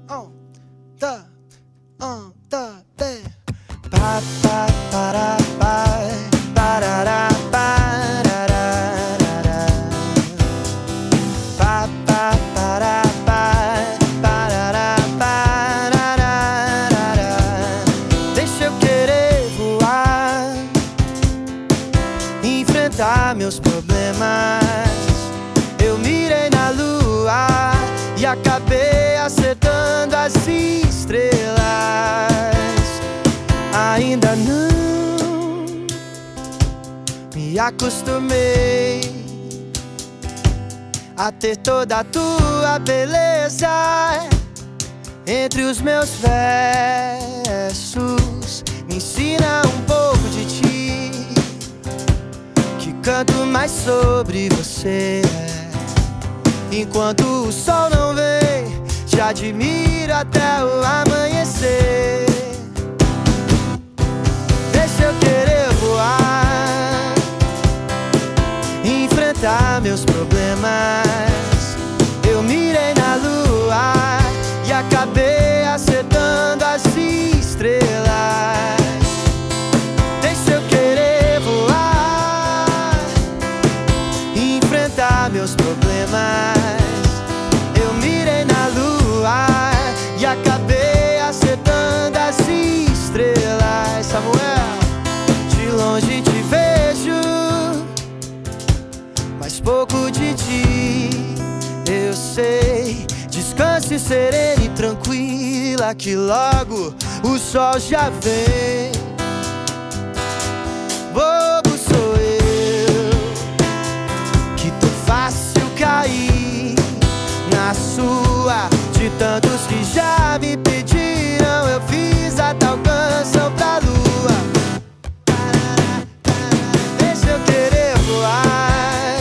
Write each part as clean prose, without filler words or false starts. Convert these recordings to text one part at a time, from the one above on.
Pa pa para pa parará parará pa pa para pa parará parará. Deixa eu querer voar, enfrentar meus problemas. Eu mirei na lua e acabei acertando as estrelas. Ainda não me acostumei a ter toda a tua beleza entre os meus versos. Me ensina um pouco de ti, que canto mais sobre você. Enquanto o sol não vem, te admiro até o amanhecer. Deixa eu querer voar, enfrentar meus problemas. Eu mirei na lua e acabei acertando as estrelas. Deixa eu querer voar, enfrentar meus problemas. Eu mirei na lua e acabei acertando as estrelas. Samuel, de longe te vejo, mas pouco de ti eu sei. Descanse serena e tranquila, que logo o sol já vem. Bobo sou eu, que tô fácil cair na sua. De tantos que já me pediram, eu fiz a tal canção pra lua. Deixa eu querer voar,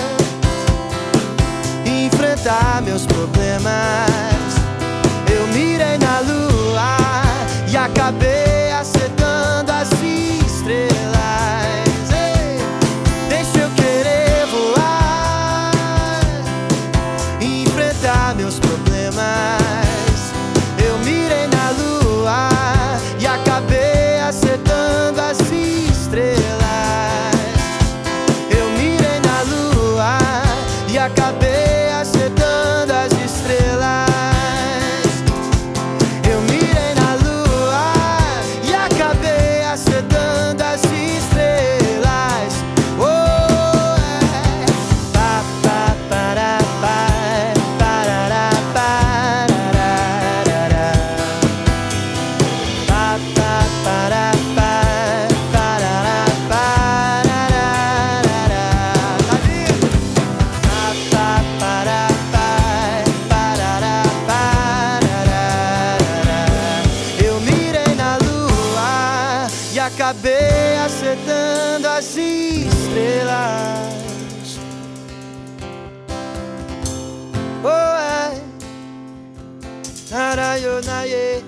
enfrentar meus problemas. Eu mirei na lua e acabei acertando as estrelas. Ei, deixa eu querer voar, enfrentar meus problemas. Eu mirei na lua e acabei acertando as estrelas. Eu mirei na lua e acabei acertando as estrelas. Eu mirei na lua e acabei acertando as estrelas. Oh, é. Pa pa para pa parará parará. Pa pa para pa parará parará. Tá lindo? Pa pa para pa parará parará. Eu mirei na lua e acabei acertando as estrelas. Oh, é. Narayonaye.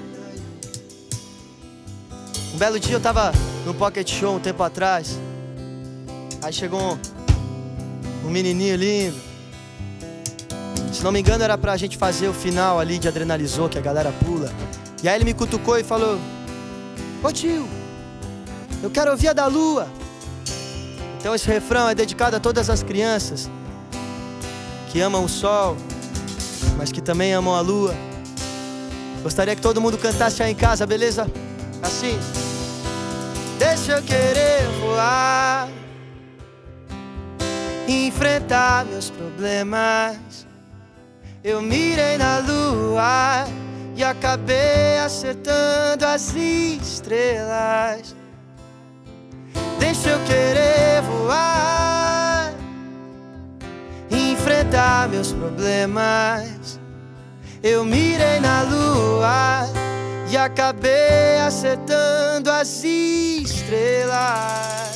Um belo dia eu tava no Pocket Show um tempo atrás. Aí chegou um menininho lindo. Se não me engano era pra gente fazer o final ali de Adrenalizou, que a galera pula. E aí ele me cutucou e falou: ô tio, eu quero ouvir a da lua. Então esse refrão é dedicado a todas as crianças que amam o sol, mas que também amam a lua. Gostaria que todo mundo cantasse aí em casa, beleza? Assim. Deixa eu querer voar, enfrentar meus problemas. Eu mirei na lua e acabei acertando as estrelas. Deixa eu querer voar, enfrentar meus problemas. Eu mirei na lua e acabei acertando as estrelas.